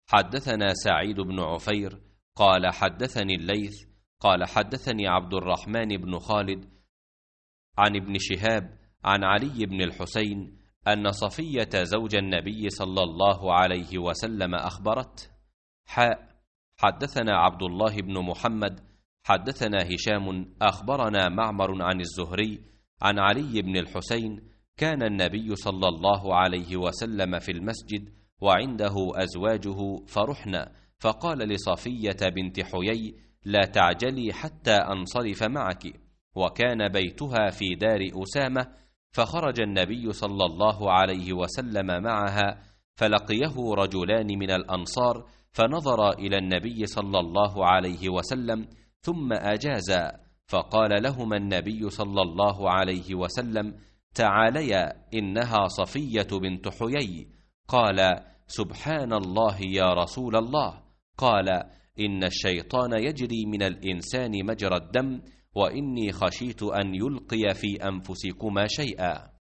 حدثنا سعيد بن عفير قال حدثني الليث قال حدثني عبد الرحمن بن خالد عن ابن شهاب عن علي بن الحسين أن صفية زوج النبي صلى الله عليه وسلم أخبرته. حدثنا عبد الله بن محمد حدثنا هشام أخبرنا معمر عن الزهري عن علي بن الحسين كان النبي صلى الله عليه وسلم في المسجد وعنده أزواجه فرحنا، فقال لصفية بنت حيي: لا تعجلي حتى أنصرف معك، وكان بيتها في دار أسامة، فخرج النبي صلى الله عليه وسلم معها، فلقيه رجلان من الأنصار، فنظر إلى النبي صلى الله عليه وسلم ثم أجازا، فقال لهما النبي صلى الله عليه وسلم: تعاليا إنها صفية بنت حيي. قال: سبحان الله يا رسول الله. قال: إن الشيطان يجري من الإنسان مجرى الدم، وإني خشيت أن يلقي في أنفسكما شيئا.